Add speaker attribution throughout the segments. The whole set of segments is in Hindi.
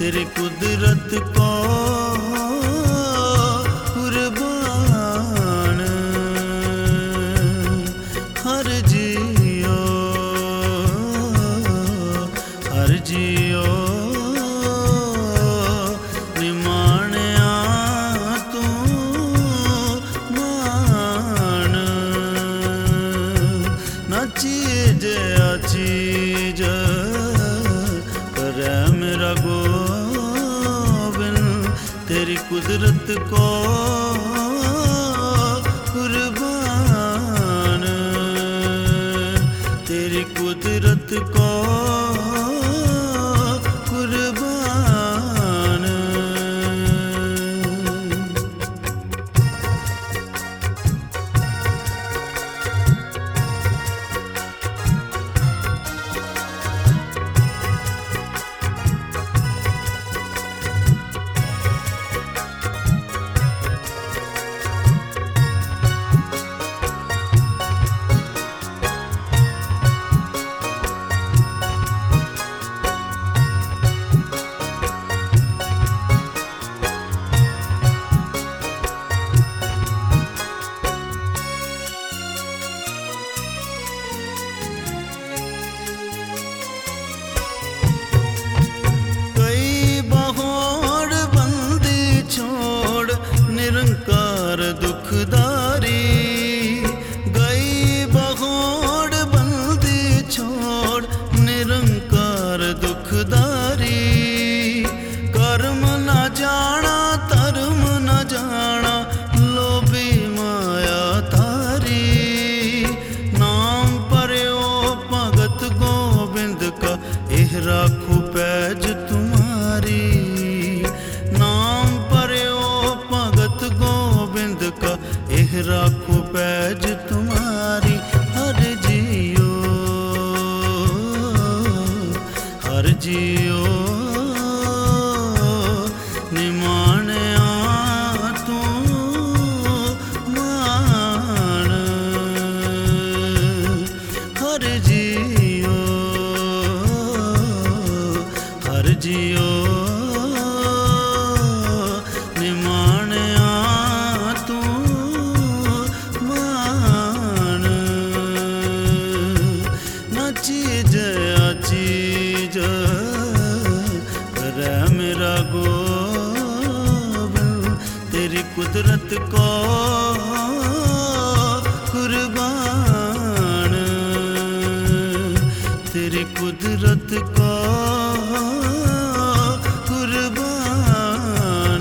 Speaker 1: तेरी कुदरत को कुर्बान। हर जियो निमाणिया तू मान। ना चीज आ चीज करे मेरा गोबिंद, तेरी कुदरत को कुर्बान। तेरी कुदरत को कुर्बान। निरंकार दुखदारी गई बहोड़ बंदी छोड़, निरंकार दुखदारी। कर्म न जाना धर्म न जाना, लोभी माया तारी। नाम पर्यो भगत गोबिंद का, एह राखो पैज तुम्हारी। नाम पर्यो भगत गोबिंद का, एह राखो पैज तुम्हारी। हर जियो निमाणिया तू मान। हर जियो निमाणिया तू मान। ना चीज आ चीज करे मेरा गोबिंद, तेरी कुदरत को कुर्बान। तेरी कुदरत को कुर्बान।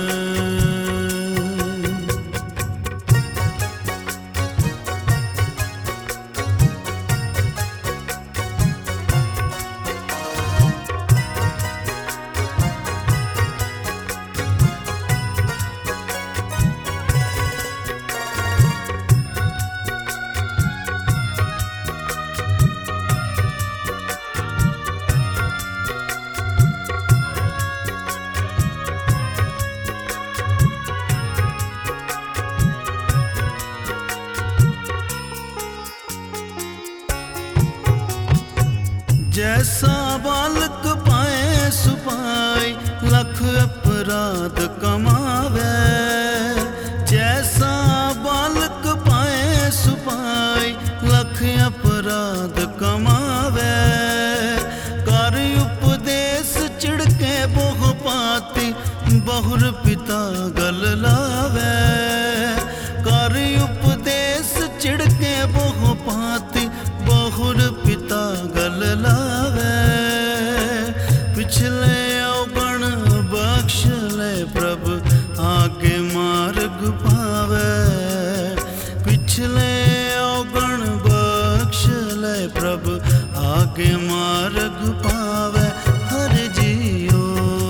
Speaker 1: जैसा बालक पाए सुपाई, लख अपराध कमावे। जैसा बालक पाए सुपाई, लख अपराध कमावे। कर उपदेश चिड़के बोह पाती, बहुर पिता गल लावे। कर उपदेश चिड़के बोह पाती, बहुर पिता गल लावे। पिछले अवगुण बख्श ले प्रभु, आगे मार्ग पावे। पिछले अवगुण बख्श ले प्रभु, आगे मार्ग पावे। हर जियो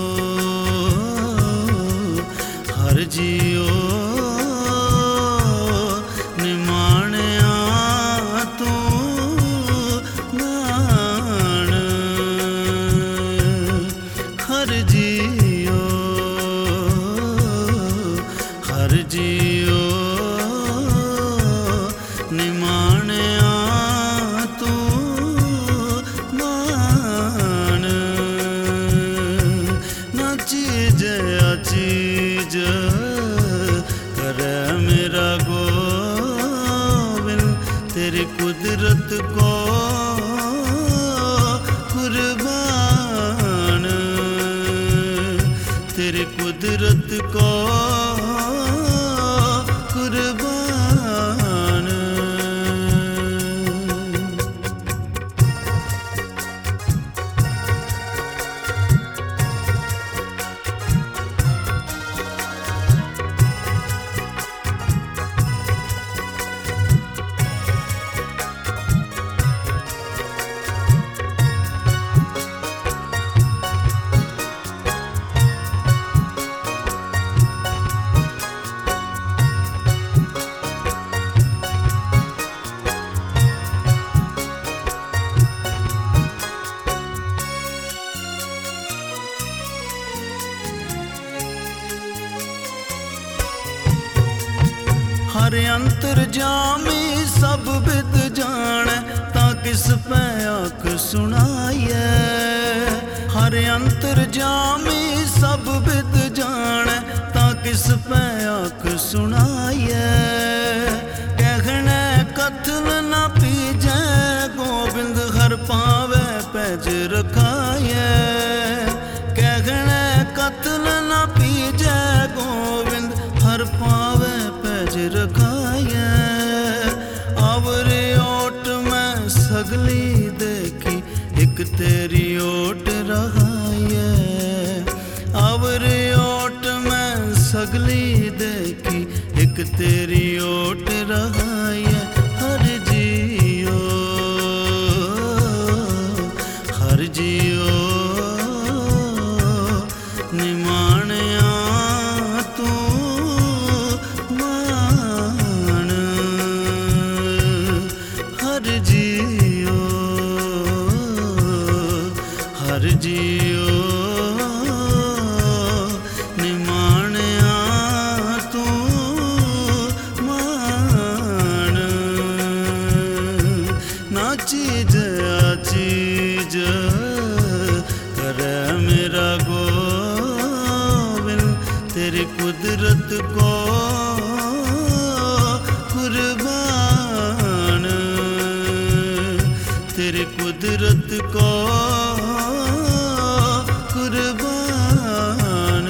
Speaker 1: निमाणिया तू मान। हर जियो निमाणिया तू मान। हर अंतर जामी सब बिद जाने ता किस पे आख सुनाइए। हर अंतर जामी सब बिद जाने ता किस पे आख सुनाइए। कहने कथन न पीजे गोविंद हर पावे पैज रखाए। कहने कथन न पीजे गोविंद हर पावे पैज रखाए। आवरे ओट में सगली देखी एक तेरी ओट रहाए। आवरे ओट में सगली देखी एक तेरी ओट रहाए। हर जियो हर जियो निमाणिया तू मान। हर जियो हर जियो निमाणिया तू मान। ना चीज आ चीज करे मेरा गोविंद तेरी कुदरत को कुर्बान। तेरी कुदरत को कुर्बान।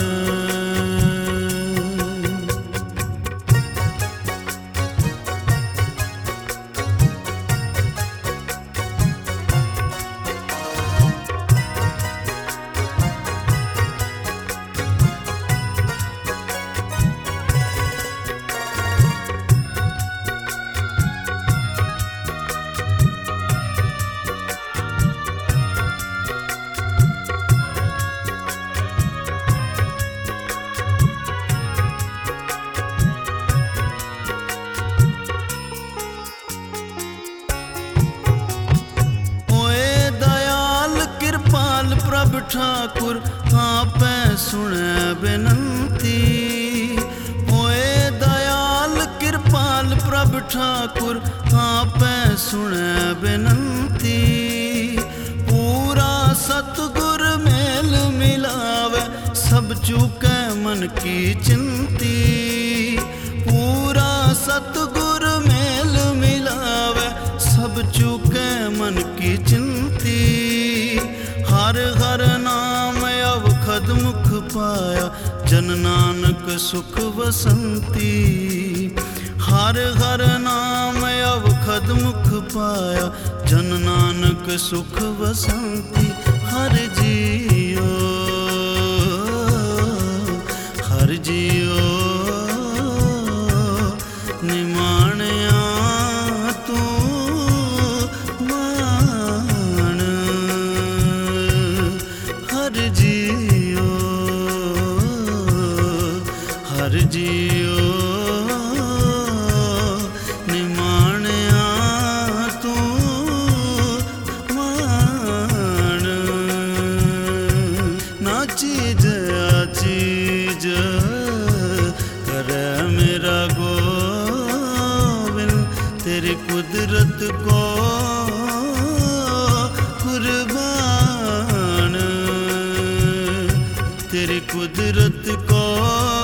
Speaker 1: प्रभ ठाकुर आपे सुने बेनंती। ओए दयाल कृपाल प्रभ ठाकुर आपे सुने बेनंती। पूरा सतगुर मेल मिलावे सब चूके मन की चिंती। पूरा सतगुर मेल मिलावे सब चूके मन की चिंती। हर हर नाम अवखद मुख पाया जन नानक सुख वसंती। हर हर नाम अवखद मुख पाया जन नानक सुख वसंती। हर जियो हर जियो निमाणिया तू मान। हर जियो हर जियो निमाणिया तू मान। ना चीज आ चीज करे मेरा गोविंद तेरी कुदरत को कुर्बान। तेरी कुदरत को